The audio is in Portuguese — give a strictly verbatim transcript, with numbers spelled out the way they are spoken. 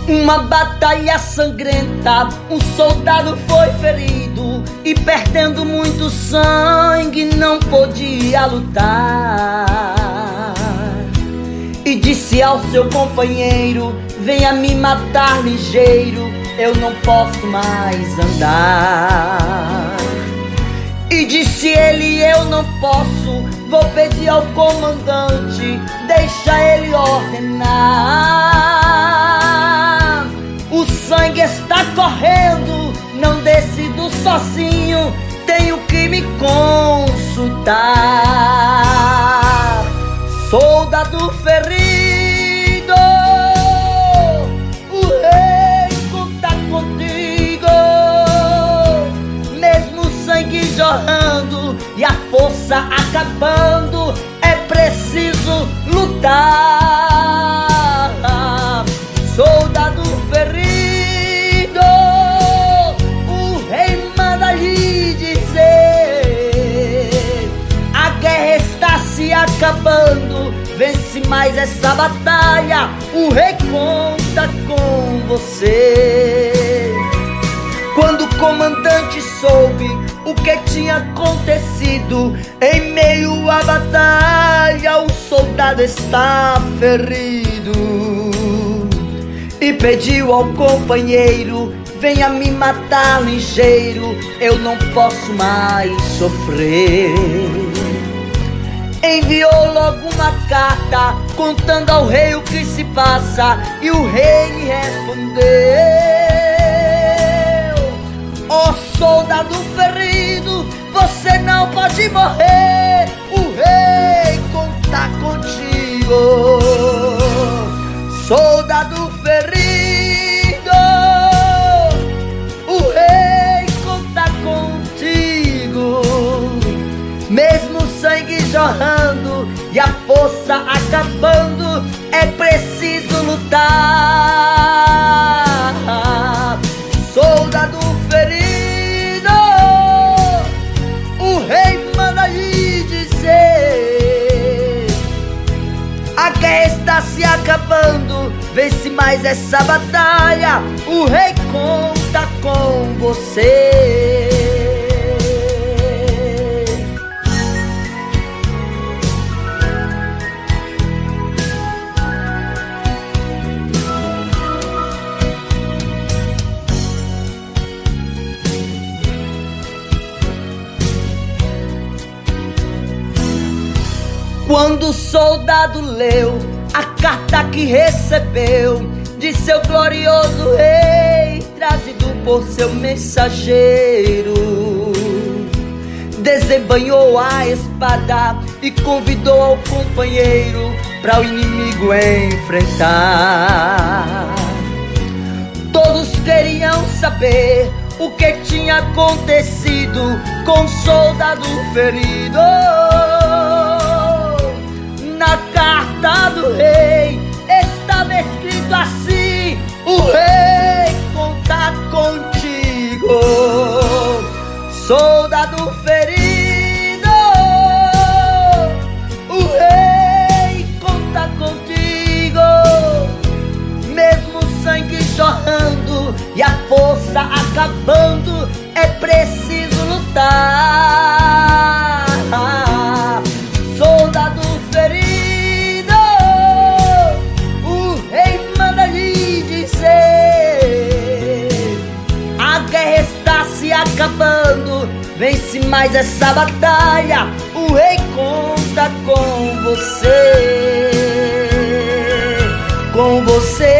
Uma batalha sangrenta, um soldado foi ferido e perdendo muito sangue não podia lutar. E disse ao seu companheiro: venha me matar ligeiro, eu não posso mais andar. E disse ele: eu não posso, vou pedir ao comandante, deixa ele ordenar. O sangue está correndo, não decido sozinho, tenho que me consultar. Soldado ferido, o rei conta contigo. Mesmo o sangue jorrando e a força acabando, é preciso lutar. Soldado ferido, o rei manda lhe dizer: a guerra está se acabando, vence mais essa batalha, o rei conta com você. Quando o comandante soube o que tinha acontecido, em meio à batalha o soldado está ferido. E pediu ao companheiro: venha me matar ligeiro, eu não posso mais sofrer. Enviou logo uma carta contando ao rei o que se passa, e o rei lhe respondeu: ó soldado ferido, você não pode morrer, o rei conta contigo. Soldado ferido, o rei conta contigo. Mesmo o sangue jorrando e a força acabando, é preciso lutar. Soldado ferido, o rei manda lhe dizer: a guerra está se acabando, vence mais essa batalha, o rei conta com você. Quando o soldado leu a carta que recebeu de seu glorioso rei, trazido por seu mensageiro, desembanhou a espada e convidou ao companheiro para o inimigo enfrentar. Todos queriam saber o que tinha acontecido com o soldado ferido. Na carta do rei estava escrito assim: o rei conta contigo. Soldado ferido, o rei conta contigo. Mesmo o sangue jorrando e a força acabando, é preciso lutar. Soldado ferido, o rei manda lhe dizer: a guerra está se acabando, vence mais essa batalha, o rei conta com você. Com você.